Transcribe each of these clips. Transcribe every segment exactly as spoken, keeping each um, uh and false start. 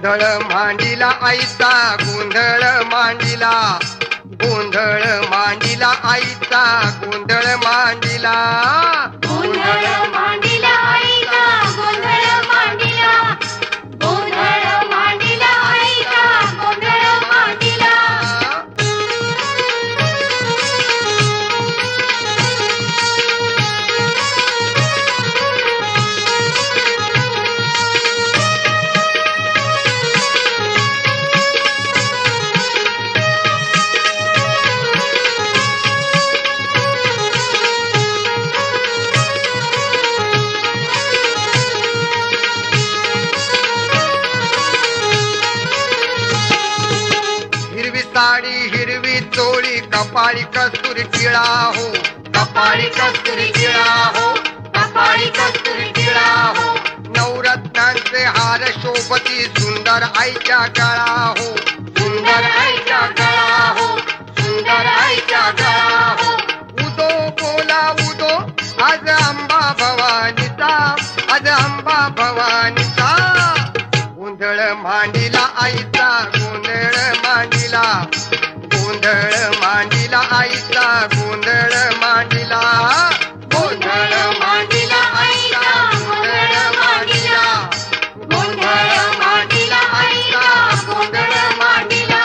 गोंधळ मांडिला आईचा गोंधळ मांडिला, गोंधळ मांडिला आईचा गोंधळ मांडिला, गोंधळ मांडिला आईचा गोंधळ मांडिला, गोंधळ मांडिला आईचा गोंधळ मांडिला. साडी हिरवी चोळी कपाळी कस्तुरी टिळा हो, कपाळी कस्तुरी टिळा हो, कपाळी कस्तुरी टिळा हो. नवरत्नांचे हार शोभती सुंदर आईच्या गळा हो, सुंदर आईच्या गळा हो, सुंदर आईच्या गळा हो. उदो बोला उदो आज अंबा भवानीचा, आज अंबा भवानीचा. गोंधळ मांडिला आईचा गोंधळ मांडिला, गोंधळ मांडिला आईचा गोंधळ मांडिला, गोंधळ मांडिला आईचा गोंधळ मांडिला, गोंधळ मांडिला आईचा गोंधळ मांडिला.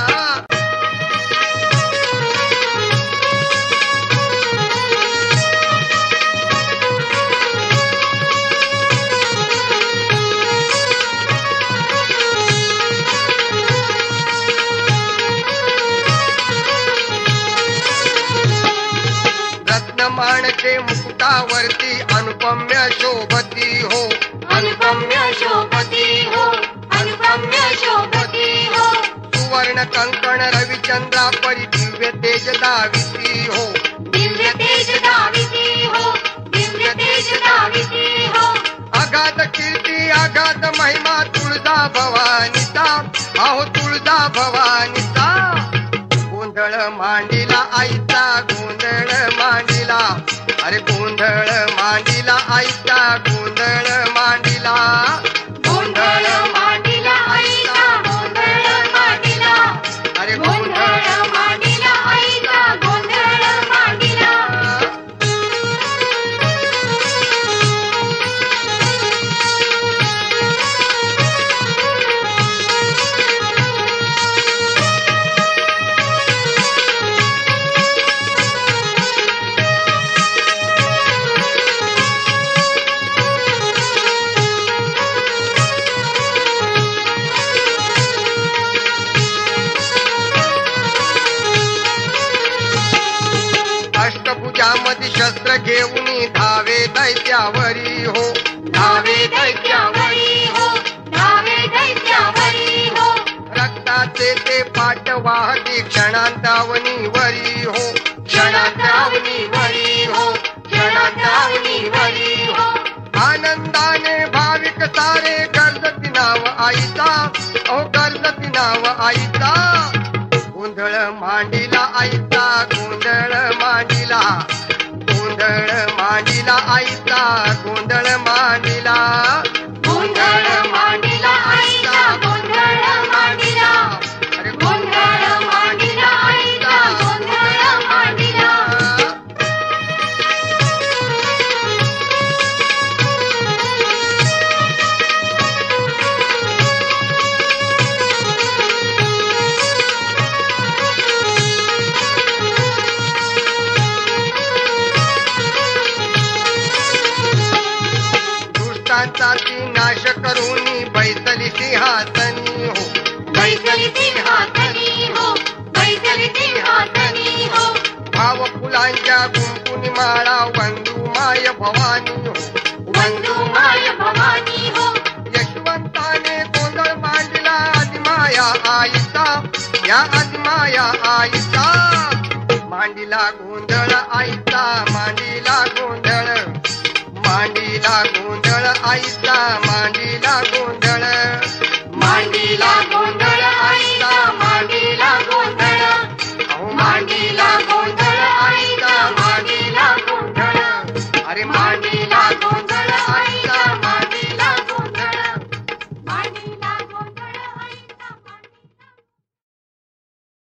माणके मुकुटावरती अनुपम्य शोभती हो, अनुपम्य शोभती हो, अनुपम्य शोभती हो. सुवर्ण कंकण रविचंद्रा परी दिव्य तेज दाविती हो, दिव्य तेज दाविती हो, दिव्य तेज दाविती हो. अगाध कीर्ती अगाध महिमा तुळजा भवानीचा, अहो तुळजा भवानीचा. गोंधळ मांडिला आईचा गोंधळ मांडिला, अरे गोंधळ मांडिला आईचा गोंधळ मांडिला, गोंधळ मांडिला आईचा गोंधळ मांडिला, अरे गोंधळ मांडिला आईचा गोंधळ मांडिला. अष्टभुजामध्ये शस्त्र घेऊन धावे दैत्यावरी हो, धावे दैत्यावरी हो, धावे दैत्यावरी हो. रक्ताचे ते पाठ वाहती क्षणांतावनी वरी हो, क्षणांतावनी वरी हो, क्षणांतावनी वरी हो. आनंदाने भाविक सारे गर्जती नाव आईचा, ओ गर्जती नाव आईचा. गोंधळ मांडिला आईचा गोंधळ मांडिला, गोंधळ मांडिला आईचा गोंधळ मांडिला, गोंधळ मांडिला आईचा गोंधळ मांडिला, अरे गोंधळ मांडिला आईचा गोंधळ मांडिला. नाश करून बैसली सिंहासनी हो, बैसली सिंहासनी हो, बैसली सिंहासनी हो. भाव फुलांच्या गुंफुनी माळा वंदू माय भवानी हो, वंदू माय भवानी हो. यशवंताने गोंधळ मांडला आदिमाया आईचा, या आदिमाया आईचा. मांडिला गोंधळ आईचा मांडिला गोंधळ, मांडिला गोंधळ आईचा मांडिला गोंधळ, मांडिला गोंधळ आईचा मांडिला गोंधळ, मांडिला गोंधळ आईचा मांडिला गोंधळ, अरे मांडिला गोंधळ.